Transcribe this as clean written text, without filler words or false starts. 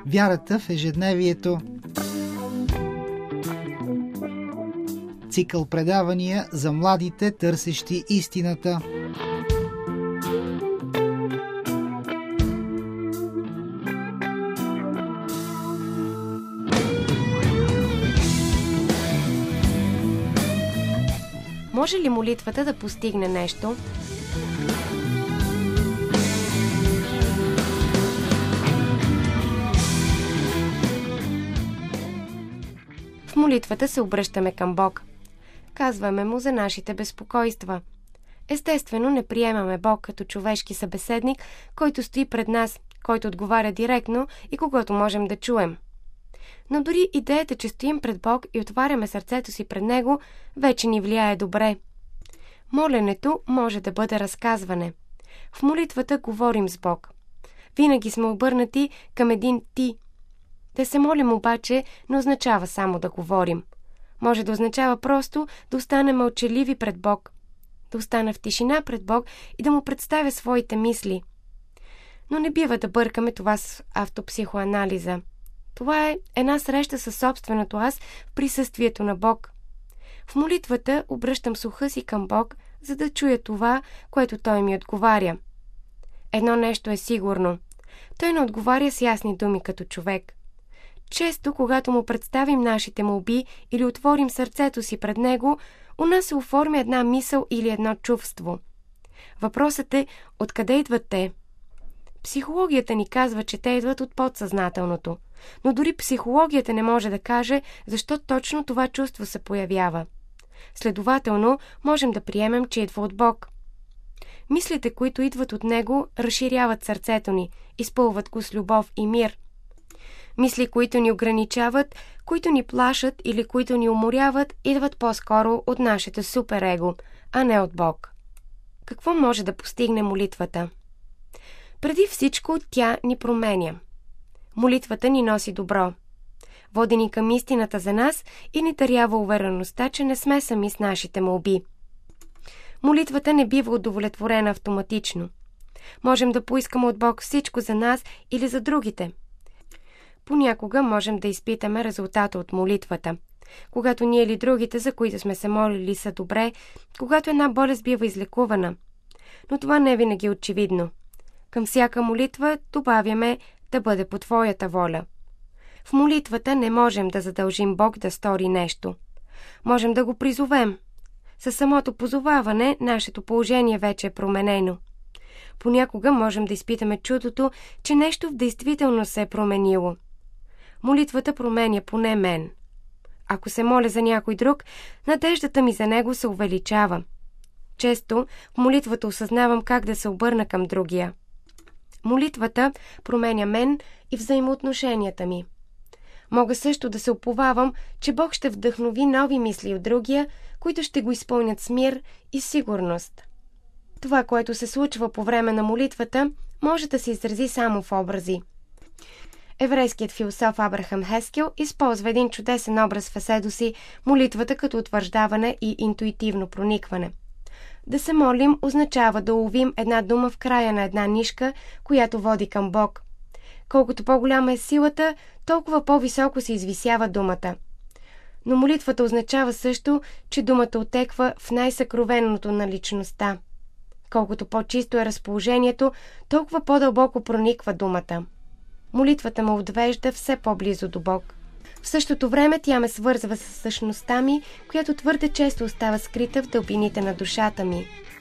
Вярата в ежедневието. Цикъл предавания за младите, търсещи истината. Може ли молитвата да постигне нещо? В молитвата се обръщаме към Бог. Казваме му за нашите безпокойства. Естествено, не приемаме Бог като човешки събеседник, който стои пред нас, който отговаря директно и когото можем да чуем. Но дори идеята, че стоим пред Бог и отваряме сърцето си пред Него, вече ни влияе добре. Моленето може да бъде разказване. В молитвата говорим с Бог. Винаги сме обърнати към един «ти». Да се молим обаче не означава само да говорим. Може да означава просто да останем мълчаливи пред Бог, да остана в тишина пред Бог и да му представя своите мисли. Но не бива да бъркаме това с автопсихоанализа. Това е една среща със собственото аз в присъствието на Бог. В молитвата обръщам слуха си към Бог, за да чуя това, което Той ми отговаря. Едно нещо е сигурно. Той не отговаря с ясни думи като човек. Често, когато му представим нашите молби или отворим сърцето си пред него, у нас се оформя една мисъл или едно чувство. Въпросът е, откъде идват те? Психологията ни казва, че те идват от подсъзнателното, но дори психологията не може да каже, защо точно това чувство се появява. Следователно, можем да приемем, че идва от Бог. Мислите, които идват от Него, разширяват сърцето ни, изпълват го с любов и мир. Мисли, които ни ограничават, които ни плашат или които ни уморяват, идват по-скоро от нашето суперего, а не от Бог. Какво може да постигне молитвата? Преди всичко тя ни променя. Молитвата ни носи добро. Води ни към истината за нас и ни дарява увереността, че не сме сами с нашите молби. Молитвата не бива удовлетворена автоматично. Можем да поискаме от Бог всичко за нас или за другите. Понякога можем да изпитаме резултата от молитвата. Когато ние или другите, за които сме се молили, са добре, когато една болест бива излекувана. Но това не е винаги очевидно. Към всяка молитва добавяме да бъде по Твоята воля. В молитвата не можем да задължим Бог да стори нещо. Можем да го призовем. Със самото позоваване нашето положение вече е променено. Понякога можем да изпитаме чудото, че нещо в действителност се е променило. Молитвата променя поне мен. Ако се моля за някой друг, надеждата ми за него се увеличава. Често в молитвата осъзнавам как да се обърна към другия. Молитвата променя мен и взаимоотношенията ми. Мога също да се уповавам, че Бог ще вдъхнови нови мисли от другия, които ще го изпълнят с мир и сигурност. Това, което се случва по време на молитвата, може да се изрази само в образи. Еврейският философ Абрахам Хескел използва един чудесен образ в еседо си молитвата като утвърждаване и интуитивно проникване. Да се молим означава да уловим една дума в края на една нишка, която води към Бог. Колкото по-голяма е силата, толкова по-високо се извисява думата. Но молитвата означава също, че думата отеква в най-съкровеното на личността. Колкото по-чисто е разположението, толкова по-дълбоко прониква думата. Молитвата ме отвежда все по-близо до Бог. В същото време тя ме свързва с същността ми, която твърде често остава скрита в дълбините на душата ми.